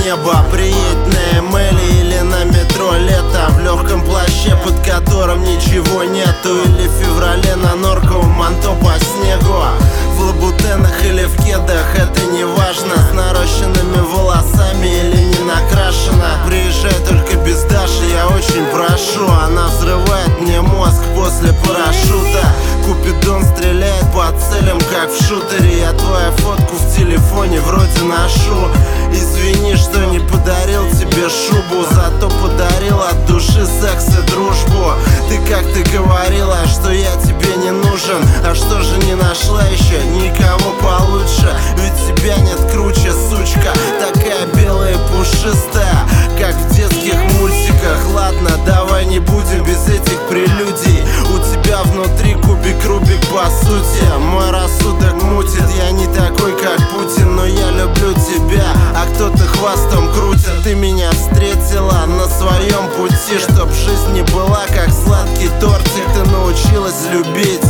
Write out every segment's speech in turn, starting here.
небо. Приедь на Эмели или на метро лето, в легком плаще, под которым ничего нету. Или в феврале на норковом манто по снегу. В лабутенах или в кедах, это не важно. С нарощенными волосами или не накрашена. Приезжай только без Даши, я очень прошу. Она взрывает мне мозг после парашюта. Купидон стреляет по целям, как в шутере. Я твою фотку в телефоне вроде ношу. Извини, что не подарил тебе шубу, зато подарил от души секс и дружбу. Ты как-то говорила, что я тебе не нужен. А что же не нашла еще никого получше? Ведь тебя нет круче, сучка, такая белая и пушистая, как в детских мультиках. Ладно, давай не будем без этих прелюдий. У тебя внутри кубик Рубик по сути. Мой рассудок мутит, я не такой, как Путин, но я люблю тебя, а кто-то хвостом крутит. Ты меня встретила на своем пути, чтоб жизнь не была как сладкий тортик. Ты научилась любить.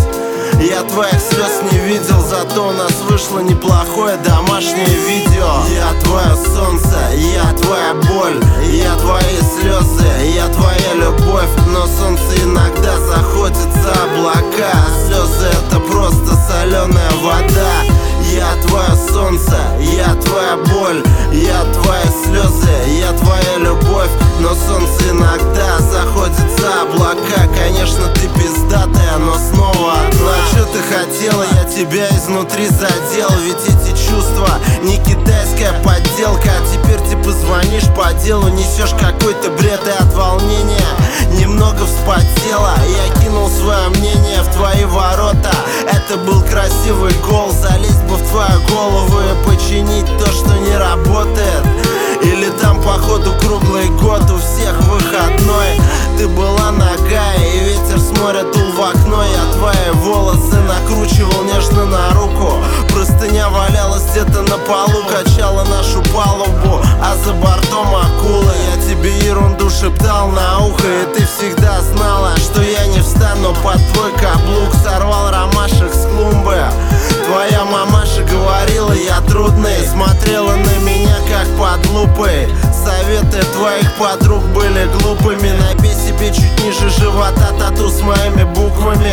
Я твоих слез не видел, зато у нас вышло неплохое домашнее видео. Я твое солнце, я твоя боль, я твои слезы, я твоя любовь. Но солнце иногда заходит за облака, слезы это просто соленая вода. Я твое солнце, я твоя боль, я твои слезы, я твоя любовь. Но солнце иногда заходит за облака. Конечно, ты пиздатая, но снова одна. Что ты хотела, я тебя изнутри задел. Ведь эти чувства не китайская подделка. А теперь ты позвонишь по делу, несешь какой-то бред, и от волнения немного вспотела. Я кинул свое мнение в твои ворота. Это был красивый гол, залезть бы в твою голову и починить то, что не работает. Или там походу круглый год, у всех выходной. Ты была нагая, и ветер с моря дул в окно. Я твои волосы накручивал нежно на руку. Простыня валялась где-то на полу, качала нашу палубу, а за бортом акула. Я тебе ерунду шептал на ухо, и ты всегда знала, что я не встану под твой каблук. Сорвал ромашек с клумбы. Твоя мамаша говорила, я трудный. Смотрела на меня как под лупой. Советы твоих подруг были глупыми. Набей себе чуть ниже живота тату с моими буквами,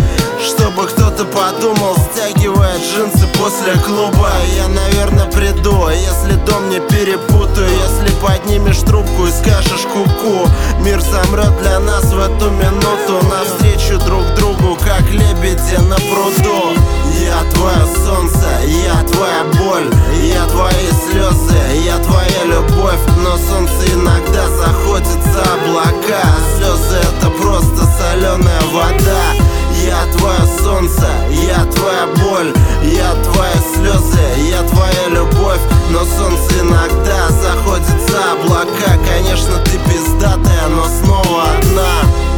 чтобы кто-то подумал, стягивая джинсы после клуба. Я, наверное, приду, если дом не перепутаю. Если поднимешь трубку и скажешь ку-ку, мир замрет для нас в эту минуту. Навстречу друг другу, как лебеди на пруду. Я твое солнце, я твоя боль, я твои слезы, я твоя любовь. Но солнце иногда заходит за облака. Слезы это просто соленая вода. Я твое солнце, я твоя боль, я твои слезы, я твоя любовь. Но солнце иногда заходит за облака. Конечно, ты пиздатая, но снова одна.